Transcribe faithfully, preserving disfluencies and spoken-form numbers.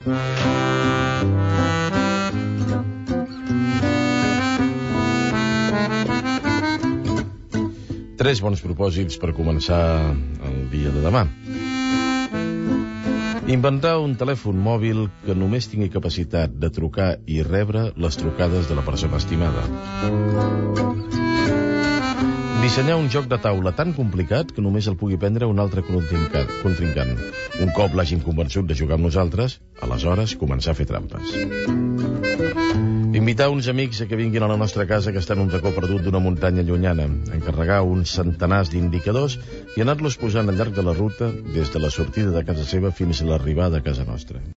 Tres bons propòsits per començar el dia de demà. Inventar un telèfon mòbil que només tingui capacitat de trucar i rebre les trucades de la persona estimada. Dissenyar un joc de taula tan complicat que només el pugui prendre un altre contrincant. Un cop l'hagin convençut de jugar amb nosaltres, aleshores començar a fer trampes. Invitar uns amics a que vinguin a la nostra casa que està en un racó perdut d'una muntanya llunyana, encarregar uns centenars d'indicadors i anar-los posant al llarg de la ruta des de la sortida de casa seva fins a l'arribada a casa nostra.